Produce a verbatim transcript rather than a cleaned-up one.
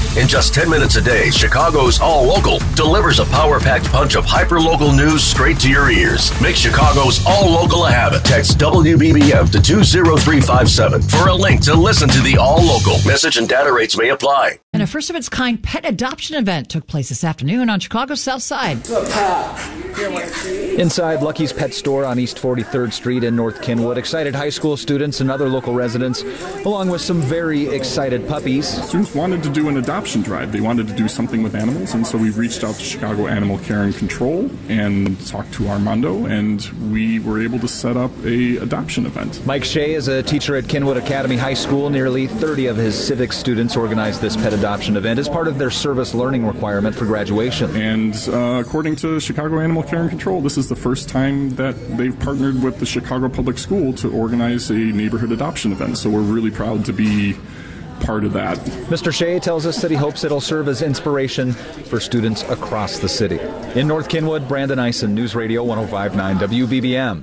In just ten minutes a day, Chicago's All Local delivers a power-packed punch of hyper-local news straight to your ears. Make Chicago's All Local a habit. Text W B B M to two zero three five seven for a link to listen to the All Local. Message and data rates may apply. And a first-of-its-kind pet adoption event took place this afternoon on Chicago's South Side. Inside Lucky's Pet Store on East forty-third Street in North Kenwood, excited high school students and other local residents, along with some very excited puppies. Students wanted to do an adoption drive. They wanted to do something with animals, and so we reached out to Chicago Animal Care and Control and talked to Armando, and we were able to set up a adoption event. Mike Shea is a teacher at Kenwood Academy High School. Nearly thirty of his civics students organized this pet adoption event as part of their service learning requirement for graduation. And uh, according to Chicago Animal Care and Control, this is the first time that they've partnered with the Chicago Public School to organize a neighborhood adoption event. So we're really proud to be part of that. Mister Shea tells us that he hopes it'll serve as inspiration for students across the city. In North Kenwood, Brandon Eisen, News Radio one oh five point nine W B B M.